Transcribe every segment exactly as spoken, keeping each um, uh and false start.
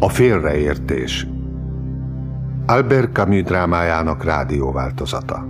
A félreértés. Albert Camus drámájának rádióváltozata.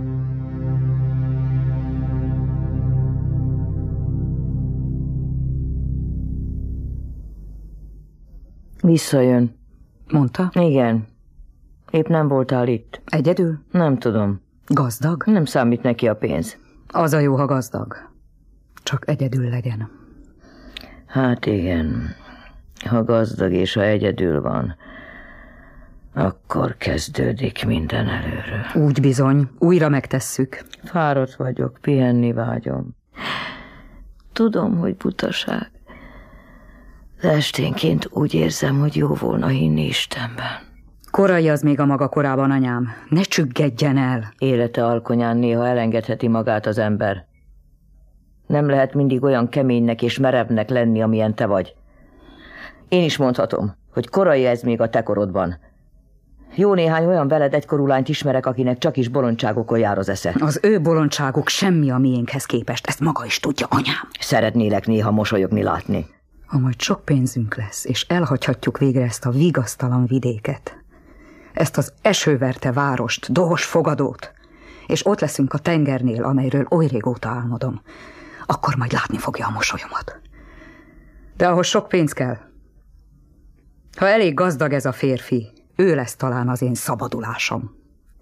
Visszajön. Mondta? Igen. Épp nem voltál itt. Egyedül? Nem tudom. Gazdag? Nem számít neki a pénz. Az a jó, ha gazdag. Csak egyedül legyen. Hát igen. Ha gazdag és ha egyedül van, akkor kezdődik minden előről. Úgy bizony, újra megtesszük. Fáradt vagyok, pihenni vágyom. Tudom, hogy butaság. De esténként úgy érzem, hogy jó volna hinni Istenben. Korai az még a maga korában, anyám. Ne csüggedjen el. Élete alkonyán néha elengedheti magát az ember. Nem lehet mindig olyan keménynek és merevnek lenni, amilyen te vagy. Én is mondhatom, hogy korai ez még a te korodban. Jó néhány olyan veled egykorú lányt ismerek, akinek csak is bolondságokon jár az esze. Az ő bolondságuk semmi a miénkhez képest, ezt maga is tudja, anyám. Szeretnélek néha mosolyogni látni. Ha majd sok pénzünk lesz, és elhagyhatjuk végre ezt a vigasztalan vidéket, ezt az esőverte várost, dohos fogadót, és ott leszünk a tengernél, amelyről oly régóta álmodom, akkor majd látni fogja a mosolyomat. De ahhoz sok pénz kell. Ha elég gazdag ez a férfi, ő lesz talán az én szabadulásom.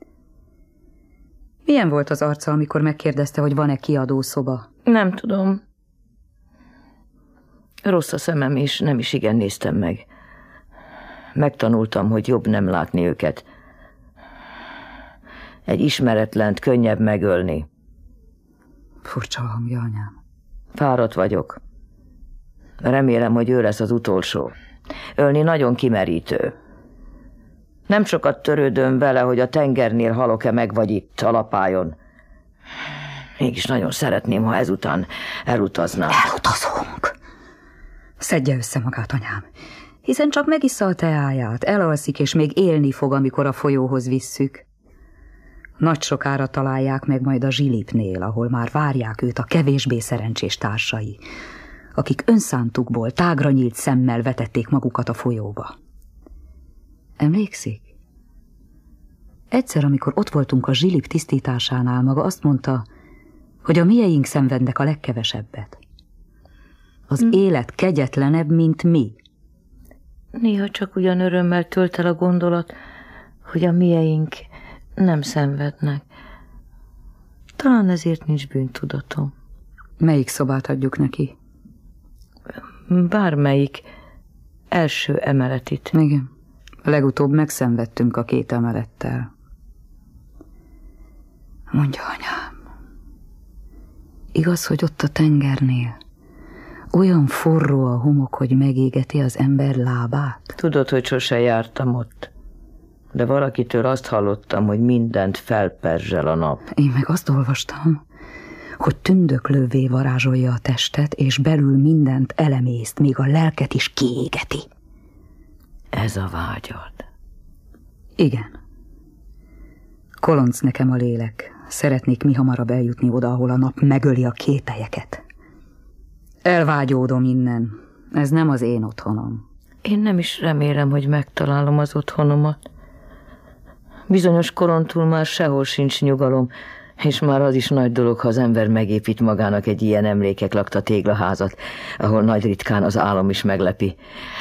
Milyen volt az arca, amikor megkérdezte, hogy van-e kiadószoba? Nem tudom. Rossz a szemem, és nem is igen néztem meg. Megtanultam, hogy jobb nem látni őket. Egy ismeretlent könnyebb megölni. Furcsa hangja, anyám. Fáradt vagyok. Remélem, hogy ő lesz az utolsó. Ölni nagyon kimerítő. Nem sokat törődöm vele, hogy a tengernél halok-e meg vagy itt, a lapájon. Mégis nagyon szeretném, ha ezután elutaznám. Elutazunk. Szedje össze magát, anyám. Hiszen csak megissza a teáját, elalszik, és még élni fog, amikor a folyóhoz visszük. Nagy sokára találják meg majd a Zsilipnél, ahol már várják őt a kevésbé szerencsés társai, akik önszántukból tágra nyílt szemmel vetették magukat a folyóba. Emlékszik? Egyszer, amikor ott voltunk a Zsilip tisztításánál, maga azt mondta, hogy a mieink szenvednek a legkevesebbet. Az hm. élet kegyetlenebb, mint mi. Néha csak ugyan örömmel tölt el a gondolat, hogy a mieink nem szenvednek. Talán ezért nincs bűntudatom. Melyik szobát adjuk neki? Bármelyik első emeletit. Igen. Legutóbb megszenvedtünk a két emelettel. Mondja, anyám, igaz, hogy ott a tengernél olyan forró a homok, hogy megégeti az ember lábát? Tudod, hogy sose jártam ott, de valakitől azt hallottam, hogy mindent felperzsel a nap. Én meg azt olvastam, hogy tündöklővé varázsolja a testet, és belül mindent elemészt, még a lelket is kiégeti. Ez a vágyad? Igen. Kolonc nekem a lélek. Szeretnék mihamarabb eljutni oda, ahol a nap megöli a kételyeket. Elvágyódom innen. Ez nem az én otthonom. Én nem is remélem, hogy megtalálom az otthonomat. Bizonyos koron túl már sehol sincs nyugalom, és már az is nagy dolog, ha az ember megépít magának egy ilyen emlékek lakta téglaházat, ahol nagy ritkán az álom is meglepi.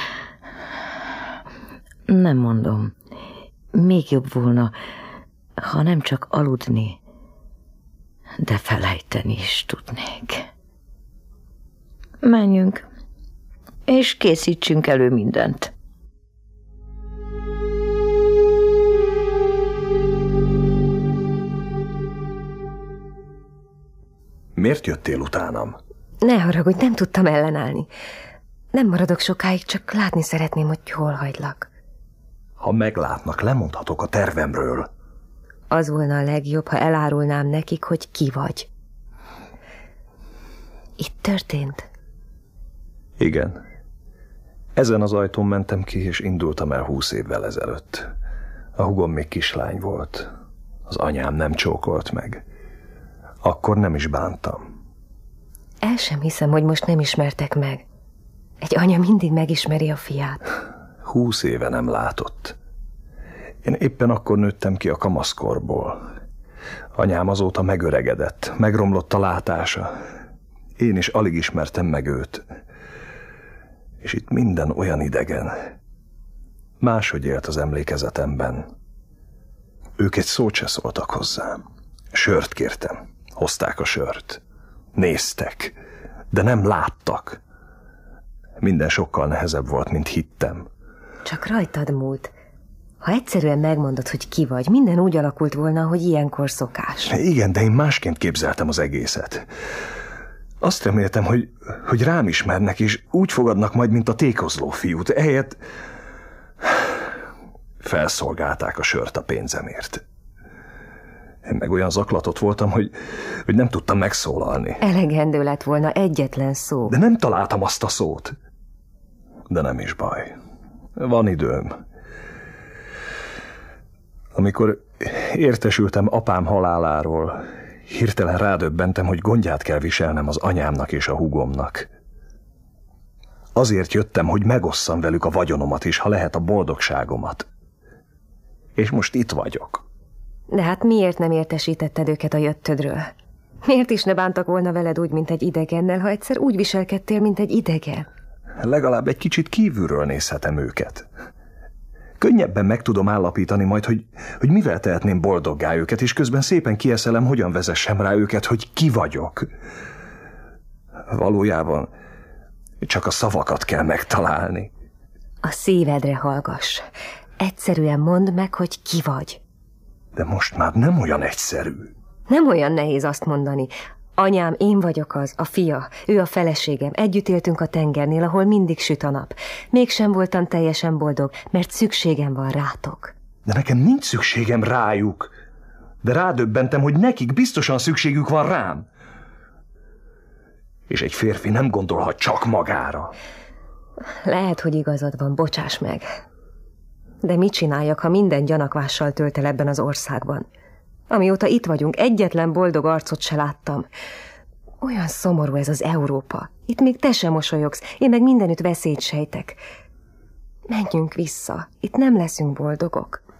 Nem mondom. Még jobb volna, ha nem csak aludni, de felejteni is tudnék. Menjünk, és készítsünk elő mindent. Miért jöttél utánam? Ne haragudj, nem tudtam ellenállni. Nem maradok sokáig, csak látni szeretném, hogy hol hagylak. Ha meglátnak, lemondhatok a tervemről. Az volna a legjobb, ha elárulnám nekik, hogy ki vagy. Itt történt? Igen. Ezen az ajtón mentem ki, és indultam el húsz évvel ezelőtt. A húgom még kislány volt. Az anyám nem csókolt meg. Akkor nem is bántam. El sem hiszem, hogy most nem ismertek meg. Egy anya mindig megismeri a fiát. Húsz éve nem látott. Én éppen akkor nőttem ki a kamaszkorból. Anyám azóta megöregedett, megromlott a látása. Én is alig ismertem meg őt. És itt minden olyan idegen. Máshogy élt az emlékezetemben. Ők egy szót se szóltak hozzám. Sört kértem. Hozták a sört. Néztek, de nem láttak. Minden sokkal nehezebb volt, mint hittem. Csak rajtad múlt. Ha egyszerűen megmondod, hogy ki vagy, minden úgy alakult volna, hogy ilyenkor szokás. Igen, de én másként képzeltem az egészet. Azt reméltem, hogy, hogy rám ismernek, és úgy fogadnak majd, mint a tékozló fiút. Ehelyett felszolgálták a sört a pénzemért. Én meg olyan zaklatott voltam, hogy, hogy nem tudtam megszólalni. Elegendő lett volna egyetlen szó. De nem találtam azt a szót. De nem is baj. Van időm. Amikor értesültem apám haláláról, hirtelen rádöbbentem, hogy gondját kell viselnem az anyámnak és a húgomnak. Azért jöttem, hogy megosszam velük a vagyonomat, és ha lehet a boldogságomat. És most itt vagyok. De hát miért nem értesítetted őket a jöttödről? Miért is ne bántak volna veled úgy, mint egy idegennel, ha egyszer úgy viselkedtél, mint egy idegen? Legalább egy kicsit kívülről nézhetem őket. Könnyebben meg tudom állapítani majd, hogy, hogy mivel tehetném boldoggá őket, és közben szépen kieszelem, hogyan vezessem rá őket, hogy ki vagyok. Valójában csak a szavakat kell megtalálni. A szívedre hallgass. Egyszerűen mondd meg, hogy ki vagy. De most már nem olyan egyszerű. Nem olyan nehéz azt mondani. Anyám, én vagyok az, a fia, ő a feleségem. Együtt éltünk a tengernél, ahol mindig süt a nap. Mégsem voltam teljesen boldog, mert szükségem van rátok. De nekem nincs szükségem rájuk. De rádöbbentem, hogy nekik biztosan szükségük van rám. És egy férfi nem gondolhat csak magára. Lehet, hogy igazad van, bocsáss meg. De mit csináljak, ha minden gyanakvással tölt el ebben az országban? Amióta itt vagyunk, egyetlen boldog arcot se láttam. Olyan szomorú ez az Európa. Itt még te sem mosolyogsz, én meg mindenütt veszélyt sejtek. Menjünk vissza, itt nem leszünk boldogok.